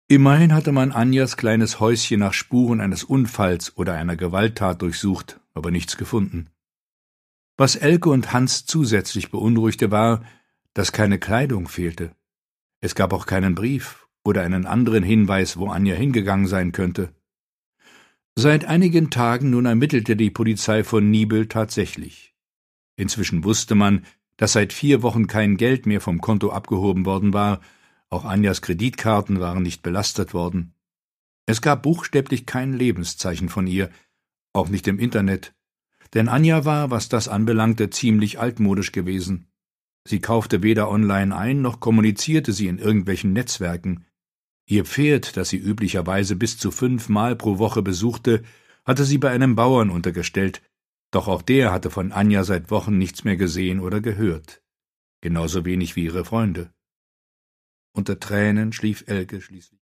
Immerhin hatte man Anjas kleines Häuschen nach Spuren eines Unfalls oder einer Gewalttat durchsucht, aber nichts gefunden. Was Elke und Hans zusätzlich beunruhigte, war, dass keine Kleidung fehlte. Es gab auch keinen Brief oder einen anderen Hinweis, wo Anja hingegangen sein könnte. Seit einigen Tagen nun ermittelte die Polizei von Niebel tatsächlich. Inzwischen wusste man, dass seit 4 Wochen kein Geld mehr vom Konto abgehoben worden war, auch Anjas Kreditkarten waren nicht belastet worden. Es gab buchstäblich kein Lebenszeichen von ihr, auch nicht im Internet, denn Anja war, was das anbelangte, ziemlich altmodisch gewesen. Sie kaufte weder online ein, noch kommunizierte sie in irgendwelchen Netzwerken. Ihr Pferd, das sie üblicherweise bis zu 5 Mal pro Woche besuchte, hatte sie bei einem Bauern untergestellt, doch auch der hatte von Anja seit Wochen nichts mehr gesehen oder gehört. Genauso wenig wie ihre Freunde. Unter Tränen schlief Elke schließlich.